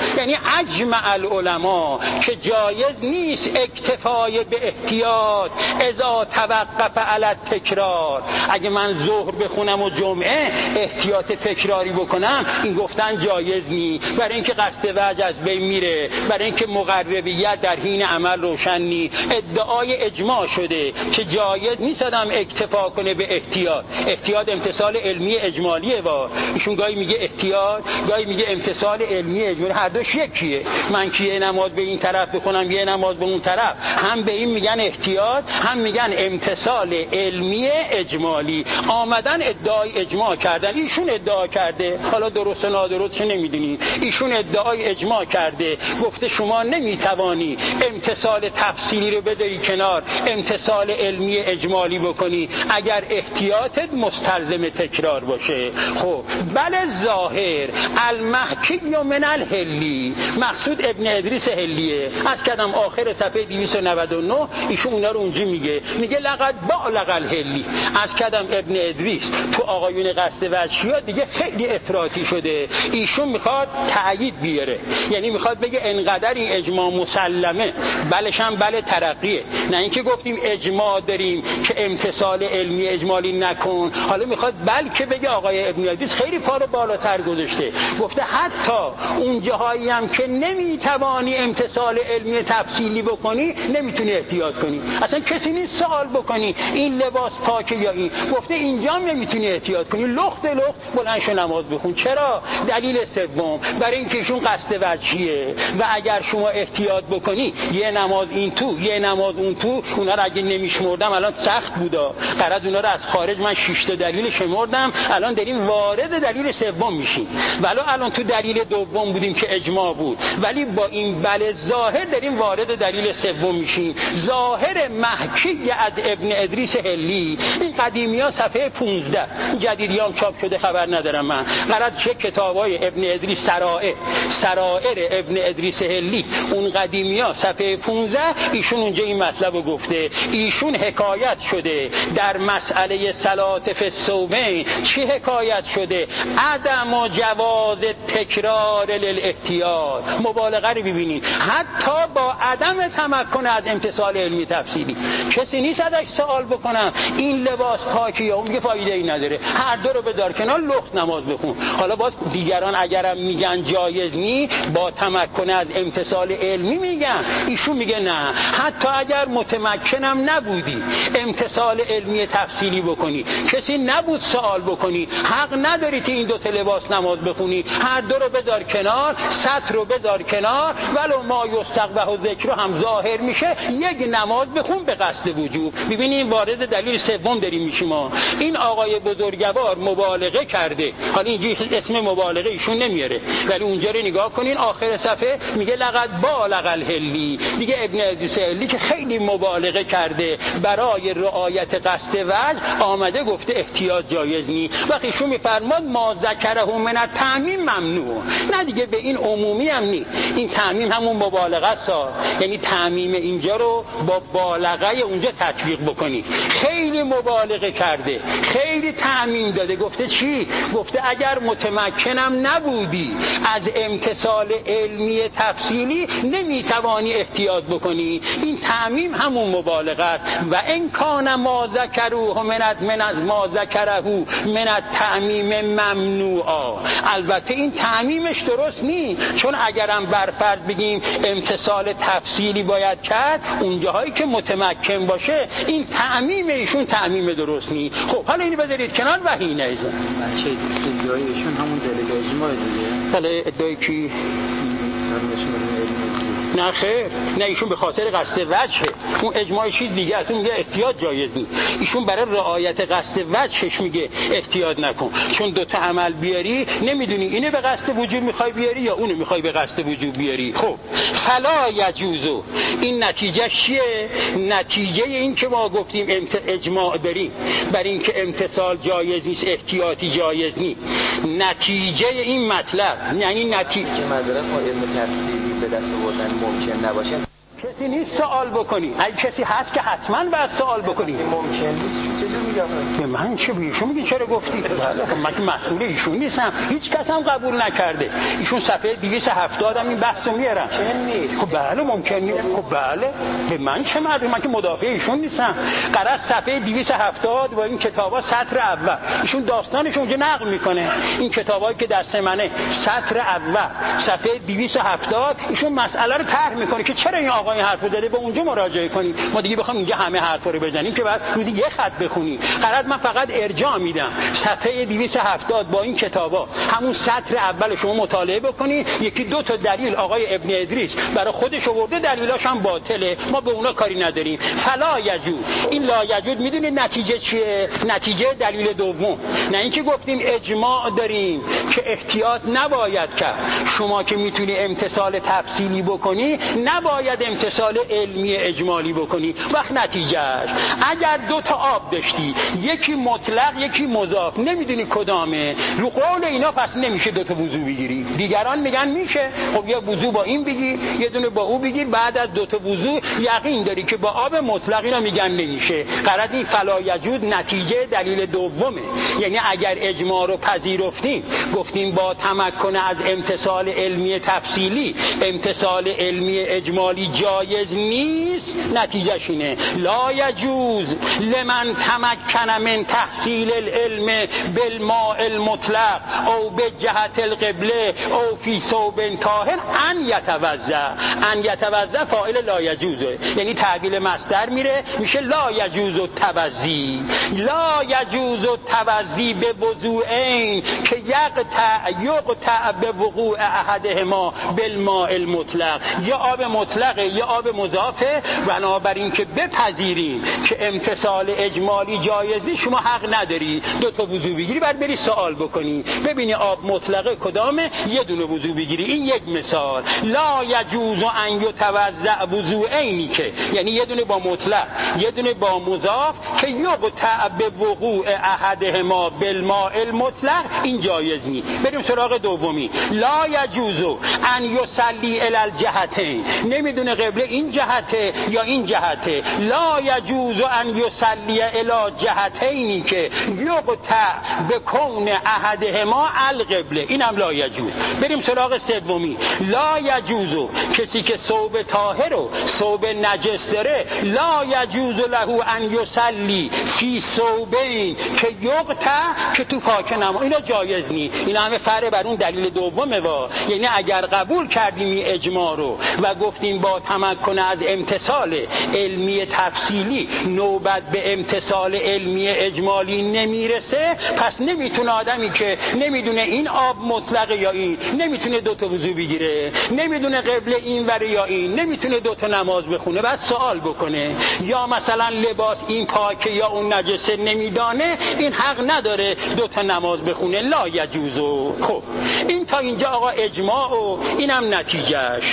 اجمع العلماء که جایز نیست اکتفای به احتیاط اذا توقف علی التکرار. اگه من ظهر بخونم و جمعه احتیاط تکراری بکنم، این گفتن جایز نیست، برای اینکه قصد وجه از بین میره، برای اینکه مقربیت در حین عمل روشن نیست. ادعای اجماع شده که جایز نیست آدم اکتفا کنه به احتیاط. احتیاط امتثال علمی اجمالیه. ایشون گاهی میگه احتیاط، گاهی میگه امتثال علمی اجمالی، هر دوش یکیه. من که یه نماز به این طرف بخونم یه نماز به اون طرف، هم به این میگن احتیاط، هم میگن امتثال علمی اجمالی. آمدن ادعای اجماع کردن. ایشون ادعا کرده، حالا درست و نادرستش نمیدونی، ایشون ادعای اجماع کرده، گفته شما نمیتوانی امتثال تفصیلی رو بذاری کنار، امتثال علمی اجمالی بکنی اگر احتیاطت مستلزم تکرار باشه. خب بله ظاهر المحکی من الحلی، مقصود ابن ادریس حلیه. از کدام آخر صفحه 299 ایشون اونا رو اونجا میگه لقد بالغ الحلی. از کدام ابن ادریس تو آقایون قصد وجهی دیگه خیلی افراطی شده. ایشون میخواد تأیید بیاره، یعنی میخواد بگه انقدر این اجماع مسلمه، بلش هم بله ترقیه، نه اینکه گفتیم اجماع داریم که امتثال علمی اجمالی نکن. حالا میخواد بلکه بگه آقای ابن ادریس خیلی پا رو بالاتر گذاشته، گفته حتی اون جاهایی هم که نمیتوانی امتثال علمی تفصیلی بکنی نمیتونی احتیاط کنی. اصلا کسی نیست سوال بکنی این لباس پاکه یا این، گفته اینجا هم نمیتونی احتیاط کنی، لخت بلند شو نماز بخون. چرا؟ دلیل سوم برای اینکه ایشون قصد وجهیه و اگر شما احتیاط بکنی یه نماز این تو یه نماز اون تو، اونا رو اگه نمیشمردم الان سخت بودا، قرار اونا رو از خارج من 6 تا دلیل شمردم، الان داریم وارد دلیل سوم میشیم. ولو الان تو دلیل دوم بودیم که اجماع بود، ولی با این بله ظاهر داریم وارد دلیل سوم میشیم. ظاهر محکی از ابن ادریس حلی، این قدیمی‌ها صفحه 15، جدیدیام چاپ شده خبر ندارم من، قرار چه کتابای ابن ادریس سرائر ابن ادریس حلی، اون قدیمی‌ها صفحه 15 ایشون اونجا این مطلب رو گفته. ایشون حکایت شده در مسئله صلات فی الصومین، چی حکایت شده؟ عدم و جواز تکرار للاحتیاط. مبالغه رو ببینید، حتی با عدم تمکن از امتثال علمی تفصیلی کسی نیست ازش سوال بکنم این لباس پاکی یا اون، میگه فایده ای نداره، هر دو رو بدار کنار، لخت نماز بخون. حالا باز دیگران اگرم میگن جایز نی، با تمکن از امتثال علمی میگن، ایشون میگه نه، حتی اگر متمکنم نبودی امتثال علمی تفصیلی بکنی، کسی نبود سوال بکنی، حق نداری که این دو تا لباس نماز بخونی، هر دو رو بدار کنار، سطر رو بدار کنار، ولو ما یستقبح و ذکر هم ظاهر میشه، یک نماز بخون به قصد وجوب. ببینید وارد دلیل سوم داریم میشیم. این آقای بزرگوار مبالغه کرده، حالا اینجا اسم مبالغه ایشون نمیاره، ولی اونجا رو نگاه کنین آخر صفحه میگه لقد بالغ الحلی. دیگه ابن ادریس حلی که خیلی مبالغه کرده برای رعایت قصد وجه، آمده گفته احتیاط جایز نی. وقتی ایشون میفرماد ما ذکره من التعمیم ممنوع، نه دیگه به این عمومی هم نی، این تعمیم همون مبالغه است، یعنی تعمیم اینجا رو با بالغه اونجا تطبیق بکنی. خیلی مبالغه کرده، خیلی تعمیم داده. گفته چی؟ گفته اگر متمکنم نبودی از امتثال علمی تفصیلی نمیتوانی احتیاط بکنی. این تعمیم همون مبالغه است. و ان کان ما ذکروه من از ما ذکره من التعمیم ممنوعا. البته این تعمیمش درست نیست، چون اگرم برفرض بگیم امتثال تفصیلی باید کرد، اونجاهایی که متمکن باشه، این تعمیم ایشون تعمیم درست نیست. خب حالا اینو بذارید کنار و هینه ایزن بچه ادعای ایشون همون دلیل اجماع دیگه. بله ادعای کی؟ نه خیر، نه ایشون به خاطر قصد وجهه، اون اجماع چیز دیگه است، میگه احتیاط جایز نیست. ایشون برای رعایت قصد وجهش میگه احتیاط نکن، چون دوتا عمل بیاری نمیدونی اینو به قصد وجوب میخوای بیاری یا اونو میخوای به قصد وجوب بیاری. خب فلا یجوزو، این نتیجه چیه؟ نتیجه این که ما گفتیم اجماع داریم بر این که امتثال جایز نیست، احتیاطی جایز نیست. نتیجه این مطلب یعنی نتیجه معذرت ما علم تفصیلی به دست آوردن ممکن نباشه، کسی نیست سوال بکنی. اگه کسی هست که حتما باید سوال بکنی. ممکن نیست چجور میگم. به من چه ایشون میگی چرا گفتی؟ بله خب من که مسئول ایشون نیستم، هیچ کس هم قبول نکرده. ایشون صفحه 270 هم این بحثو میارن. خب بله ممکنه. خب بله به من چه مربوطه؟ من که مدافع ایشون نیستم. قرار صفحه 270 با این کتابا سطر اول ایشون داستانش اونجا نقل میکنه. این کتابایی که دست منه سطر اول صفحه 270 ایشون مسئله رو طرح میکنه که چرا این آقا این حرفو زده، به اونجا مراجعه کنید. ما دیگه بخوام اینجا همه حرفا رو بزنیم که بعد روزی یه خط بخونی. قرار من فقط ارجاع میدم صفحه 270 با این کتابا همون سطر اول شما مطالعه بکنید. یکی دو تا دلیل آقای ابن ادریس برای خودش آورده، دلیلاش هم باطله، ما به اونا کاری نداریم. فلا یجوز، این لا یجوز میدونید نتیجه چیه؟ نتیجه دلیل دوم. نه اینکه گفتیم اجماع داریم که احتیاط نباید کرد. شما که میتونی امتثال تفصیلی بکنی نباید امتثال علمی اجمالی بکنی. وقت نتیجهش اگر دو تا آب داشتی، یکی مطلق یکی مضاف، نمیدونی کدامه، رو قول اینا پس نمیشه دو تا وضو بگیری. دیگران میگن میشه. خب یا وضو با این بگیر یه دونه با او بگیر، بعد از دو تا وضو یقین داری که با آب مطلق اینا میگن نمیشه. قرار این فلا یجوز نتیجه دلیل دومه. یعنی اگر اجماع رو پذیرفتیم گفتیم با تمکن از امتثال علمی تفصیلی امتثال علمی اجمالی جایز نیست، نتیجهش اینه لا یجوز لمن تمکن من تحصیل العلم بالماء المطلق او بجهت القبله او فی ثوب طاهر ان یتوضا. ان یتوضا فاعل لا یجوزه، یعنی تعبیل مصدر میره میشه لا یجوز التوضی. لا یجوز التوضی به وضوءین که یقطع به وقوع احدهما بالماء المطلق. یا آب مطلقه یا آب مضافه. بنابراین که بپذیریم که امتثال اجمالی جایزی، شما حق نداری دو تا وضو بگیری بعد بری سوال بکنی ببینی آب مطلقه کدامه، یه دونه وضو بگیری. این یک مثال. لا یجوز ان یتوضا وضوئینی که یعنی یه دونه با مطلق یه دونه با مضاف که یقطع به وقوع احدهما بالماء المطلق، این جایز نیست. بریم سراغ دومی. لا یجوز ان یصلی الی الجهتین، نمیدونه قبله این جهته یا این جهته. لا یجوز ان یصلی الی جهتینی که یقطع به کون احدهما القبله، اینم لا یجوز. بریم سراغ سومی. لا یجوز کسی که ثوب طاهر و ثوب نجس داره، لا یجوز له ان یصلی فی ثوبین که یقطع که تو پاک نما، اینا جایز نیست. اینا همه فرع بر اون دلیل دومه. یعنی اگر قبول کردیم این اجماع رو و گفتیم با تمکن از امتثال علمی تفصیلی نوبت به امتثال علمی اجمالی نمیرسه، پس نمیتونه آدمی که نمیدونه این آب مطلقه یا این، نمیتونه دو تا وضو بگیره، نمیدونه قبله این ور یا این، نمیتونه دو تا نماز بخونه، بعد سوال بکنه. یا مثلا لباس این پاکه یا اون نجسه نمیدانه، این حق نداره دو تا نماز بخونه. لا یجوزو. خب این تا اینجا آقا اجماع و اینم نتیجهش.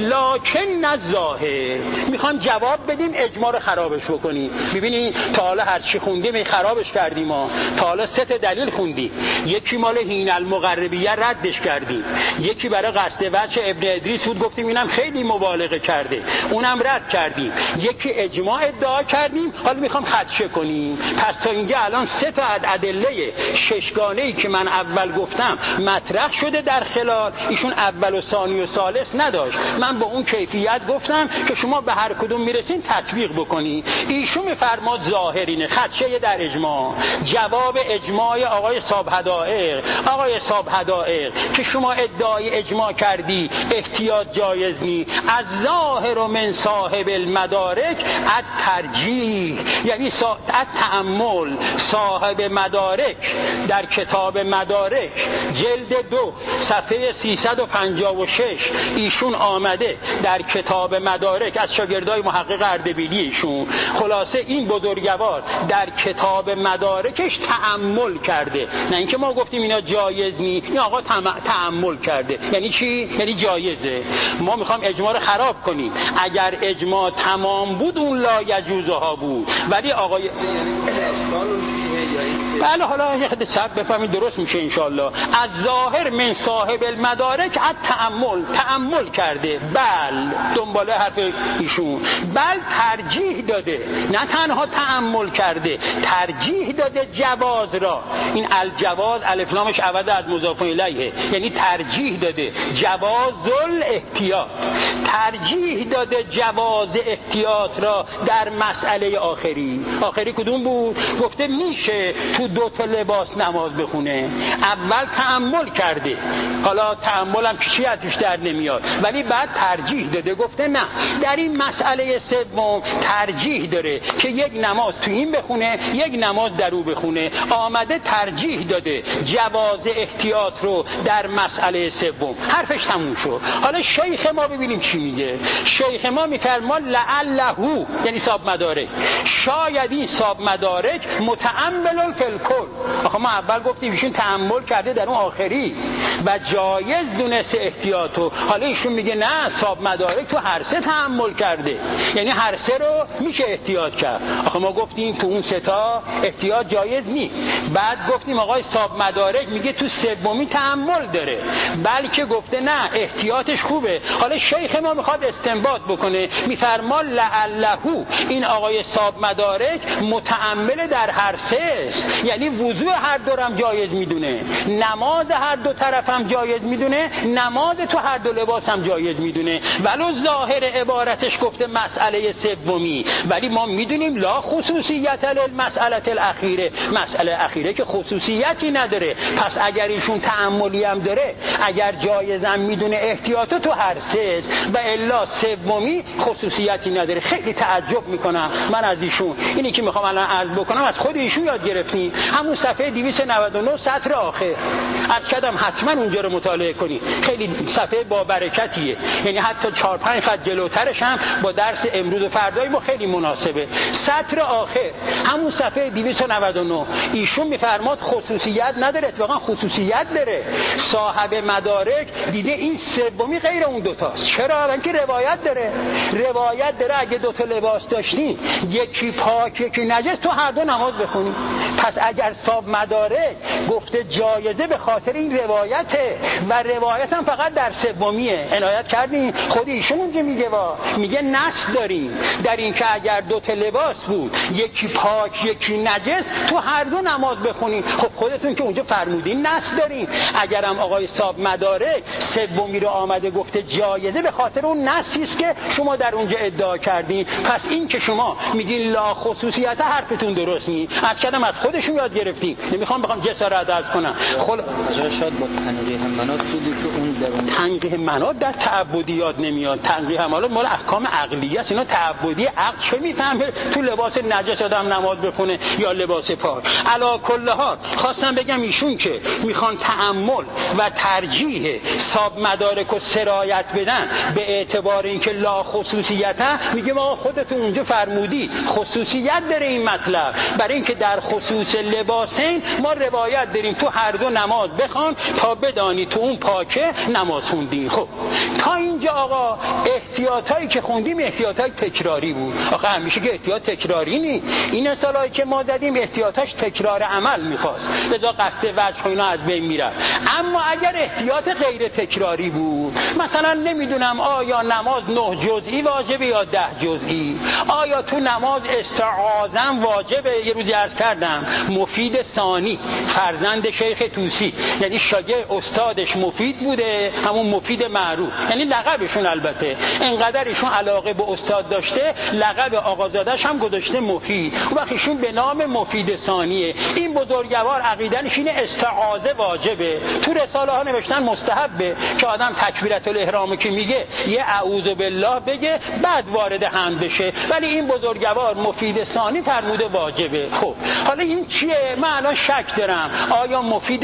لکن الظاهر، میخوام جواب بدیم اجماع رو خرابش بکنیم. ببینید تا حالا هر چی خوندیم خرابش کردیم. ما تا حالا سه تا دلیل خوندیم. یکی مال هین المغربیه ردش کردیم، یکی برای قصد وجه ابن ادریس بود گفتیم اینم خیلی مبالغه کرده، اونم رد کردیم. یکی اجماع ادعا کردیم، حالا میخوام خدشه کنیم. پس تا اینجا الان سه تا ادله ششگانه‌ای که من اول گفتم مطرح شده در خلال. ایشون اول و ثانی و ثالث نداشت. من با اون کیفیت گفتم که شما به هر کدوم میرسین تطبیق بکنی. ایشون میفرماد ظاهرینه خدشه در اجماع. جواب اجماع آقای صاحب حدائق که شما ادعای اجماع کردی احتیاط جایز نی. از ظاهر و من صاحب المدارک الترجیح، یعنی التأمل. صاحب مدارک در کتاب مدارک جلد 2 صفحه 356 ایشون آمده در کتاب مدارک از شاگردای محقق اردبیلی ایشون. خلاصه این بزرگوار در کتاب مدارکش تأمل کرده، نه اینکه ما گفتیم اینا جایز نی. این آقا تأمل کرده. یعنی چی؟ یعنی جایزه. ما میخوام اجماع رو خراب کنیم. اگر اجماع تمام بود اون لا یجوزها بود، ولی آقای یا این بله حالا یه خود صبر بفهمید درست میشه انشالله. از ظاهر من صاحب المدارک تأمل کرده، دنباله حرف ایشون، ترجیح داده، نه تنها تأمل کرده، ترجیح داده جواز را. این الجواز الف لامش عوض از مضاف الیه، یعنی ترجیح داده جواز الاحتیاط، ترجیح داده جواز احتیاط را در مسئله آخری کدوم بود؟ گفته میشه تو 2 تا لباس نماز بخونه. اول تأمل کرده، حالا تأمل هم چی ازش در نمیاد، ولی بعد ترجیح داده، گفته نه در این مسئله سوم ترجیح داره که یک نماز تو این بخونه، یک نماز در او بخونه. آمده ترجیح داده جواز احتیاط رو در مسئله سوم. حرفش تموم شد. حالا شیخ ما ببینیم چی میگه. شیخ ما میفرما لعله، یعنی صاحب مدارک، شاید این صاحب مدارک متأمل فی الکل. آخه ما اول گفتیم ایشون تأمل کرده در اون آخری و جایز دونسته احتیاطو. حالا ایشون میگه نه صاحب مدارک تو هر سه تأمل کرده، یعنی هر سه رو میشه احتیاط کرد. آخه ما گفتیم تو اون سه تا احتیاط جایز نی. بعد گفتیم آقای صاحب مدارک میگه تو سومی تأمل داره، بلکه گفته نه احتیاطش خوبه. حالا شیخ ما میخواد استنباط بکنه، میفرما لعله این آقای صاحب مدارک متأمل در هر سه است، یعنی وضوء هر دو هم جایز میدونه، نماز هر دو طرف هم جایز میدونه، نماز تو هر دو لباس هم جایز میدونه. ولو ظاهر عبارتش گفته مسئله سومی، ولی ما میدونیم لا خصوصیت للمسئله الاخیره، مسئله اخیره که خصوصیتی نداره. پس اگر ایشون تأملی هم داره، اگر جایز هم میدونه احتیاطو تو هر سه و الا سومی خصوصیتی نداره. خیلی تعجب میکنم من از ایشون. اینی که میخوام الان عرض بکنم از خود ایشون یاد گرفتیم. همون صفحه 299 سطر آخر عرض کردم حتما اونجا رو مطالعه کنید، خیلی صفحه با برکتیه، یعنی حتی 4-5 خط جلوترش هم با درس امروز و فردای ما خیلی مناسبه. سطر آخر همون صفحه 299 ایشون میفرماد خصوصیت نداره، اتفاقا خصوصیت داره. صاحب مدارک دیده این سومی غیر اون دوتاست. چرا؟ اینکه روایت داره اگه 2 تا لباس داشتی، یکی پاک یکی نجس، تو هر دو نماز بخونی. پس اگر صاحب مدارک گفته جایزه به خاطر این روایته و روایت هم فقط در سومیه، عنایت کردین خود ایشون اونجا میگه نص داریم در این که اگر 2 تا لباس بود، یکی پاک یکی نجس، تو هر دو نماز بخونی. خب خودتون که اونجا فرمودین نص داریم. اگرم آقای صاحب مدارک سومی رو آمده گفته جایزه، به خاطر اون نصی است که شما در اونجا ادعا کردین. پس این که شما میگین لا خصوصیت، حرفتون درست نیست. از کدام از خودشون یاد گرفتین، نمیخوام جسارت عرض کنم. شاید با تنقیح منات بودی که اون در اون تنقیح منات در تعبدیات نمیاد. تنقیح منات مال احکام عقلیه است. اینا تعبدی عقل چه میفهمه تو لباس نجس آدم نماز بخونه یا لباس پاک. علا کل حال خواستم بگم ایشون که میخوان تأمل و ترجیح صاحب مدارک رو سرایت بدن به اعتبار اینکه لا خصوصیته، میگه ما خودتون اونجا فرمودی خصوصیت داره این مطلب، برای اینکه در خصوص لباسین ما روایت داریم تو هر دو نماز بخوان تا بدانی تو اون پاکه نماز خوندی. خب تا اینجا آقا احتیاطایی که خوندیم احتیاطای تکراری بود. آخه همیشه که احتیاط تکراری نی. این اصطلاحی که ما دادیم احتیاطاش تکرار عمل میخواست، لذا قصد وجه اینا از بین میره. اما اگر احتیاط غیر تکراری بود، مثلا نمیدونم آیا نماز 9 جزئی واجبه یا 10 جزئی، آیا تو نماز استعاذم واجبه. یه روزی عرض کردم مفید ثانی فرزند شیخ طوسی، یعنی شاگرد استادش مفید بوده، همون مفید معروف، یعنی لقبشون البته انقدر ایشون علاقه به استاد داشته لقب آقازاده‌اش هم گذاشته مفید. وقتی ایشون به نام مفید ثانیه. این بزرگوار عقیده‌اش اینه استعاذه واجبه، تو رساله ها نوشتن مستحبه که آدم تکبیرت الاحرام که میگه یه اعوذ بالله بگه بعد وارد حمد بشه، ولی این بزرگوار مفید ثانی فرموده واجبه. خب حالا این چیه؟ من الان شک دارم آیا مفید ثانی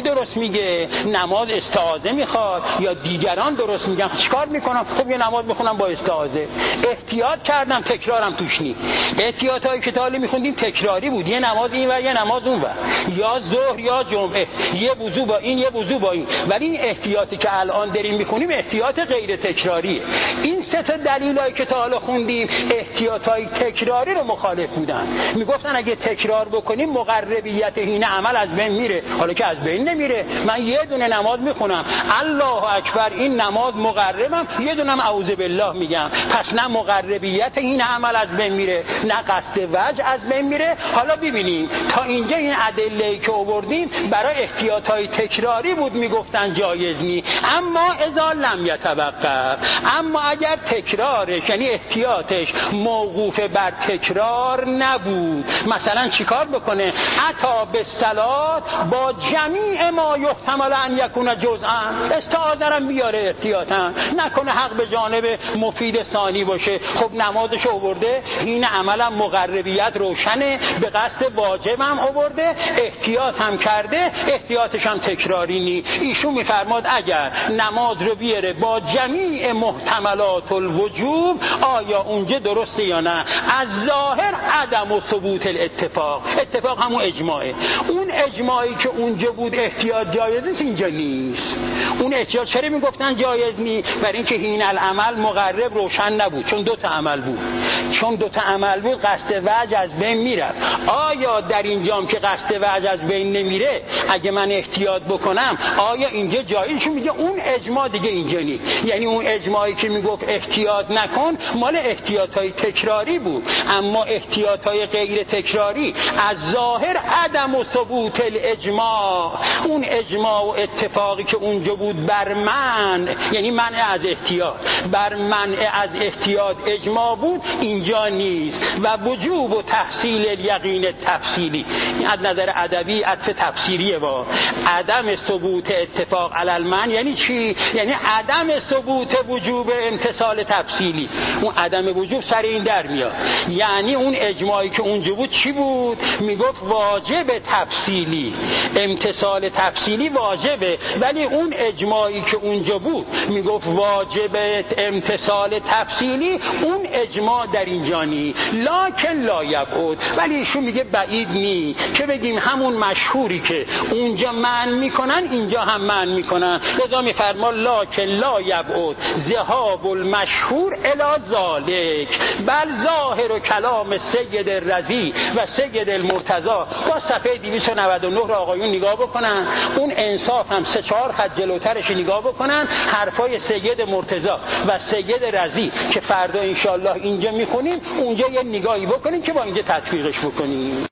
کی درست میگه؟ نماز استعاذه میخواد یا دیگران درست میگن؟ چیکار میکنم؟ خب یه نماز میخونم با استعاذه. احتیاط کردم، تکرارم توش نی. احتیاطایی که تا حالا میخوندیم تکراری بود، یه نماز این و یه نماز اون و، یا ظهر یا جمعه، یه وضو با این یه وضو با این. ولی این احتیاطی که الان داریم میخونیم احتیاط غیر تکراریه. این سه تا دلیلایی که تا حالا خوندیم احتیاطای تکراری رو مخالف بودن. میگفتن اگه تکرار بکنیم مقربیت این عمل از بین میره. حالا که از بین نمیره، من یه دونه نماز میخونم الله اکبر، این نماز مقربم، یه دونم اعوذ بالله میگم، پس نه مقربیت این عمل از بین میره نه قصد وجه از بین میره. حالا ببینیم تا اینجا این ادله‌ای که آوردیم برای احتیاطای تکراری بود، میگفتن جایز نی. اما اذا لم یتوقف، اما اگر تکرارش یعنی احتیاطش موقوف بر تکرار نبود، مثلا چیکار بکنه؟ عطا بالصلات با جمیع ما یحتمل ان یکون جزءا، استعاذه بیاره احتیاطا، نکنه حق به جانب مفید ثانی باشه. خب نمازش آورده، این عملم مقربیت روشنه، به قصد واجبم آورده، احتیاط هم کرده، احتیاطش هم تکراری نی. ایشون میفرماد اگر نماز رو بیاره با جمیع محتملات الوجوب، آیا اونجا درسته یا نه؟ از ظاهر عدم و ثبوت الاتفاق، اتفاق همون اجماعه. اون اجماعی که اونجا بود احتیاط جایز نیست، اینجا نیست. اون احتیاط چرا میگفتن جایز نی؟ برای اینکه هین العمل مقرب روشن نبود، چون دو تا عمل بود. چون دو تا عمل بود قصد وجه از بین میرفت. آیا در اینجام که قصد وجه از بین نمیره اگه من احتیاط بکنم آیا اینجا جایزشون؟ میگه اون اجماع دیگه اینجا نی. یعنی اون اجماعی که میگفت احتیاط نکن مال احتیاطای تکراری بود، اما احتیاطای غیر تکراری از ظاهر عدم و ثبوت الاجماع، اون اجماع و اتفاقی که اونجا بود بر منع، یعنی منع از احتیاط، بر منع از احتیاط اجماع بود، اینجا نیست. و وجوب و تحصیل الیقین تفصیلی، این از نظر ادبی عطف تفسیریه. با عدم ثبوت اتفاق علی المنع یعنی چی؟ یعنی عدم ثبوت وجوب امتصال تفصیلی. اون عدم وجوب سر این در میاد. یعنی اون اجماعی که اونجا بود چی بود؟ میگفت واجب تفصیلی، امتصال تفصیلی واجبه، ولی اون اجماعی که اونجا بود میگفت واجب امتصال تفصیلی، اون اجماع در اینجا نی. لکن لا یبعد، ولی ایشون میگه بعید نی که بگیم همون مشهوری که اونجا منع میکنن اینجا هم منع میکنن. لذا میفرما لکن لا یبعد ذهاب المشهور الی ذالک، بل ظاهر و کلام سید الرضی و سید المرتضی. با صفحه 299 رو آقایون نگاه بکنن، اون انصاف هم 3-4 خط جلوترش نگاه بکنن، حرفای سید مرتضی و سید رضی که فردا انشالله اینجا میخونیم، اونجا یه نگاهی بکنیم که با اینجا تطبیقش بکنیم.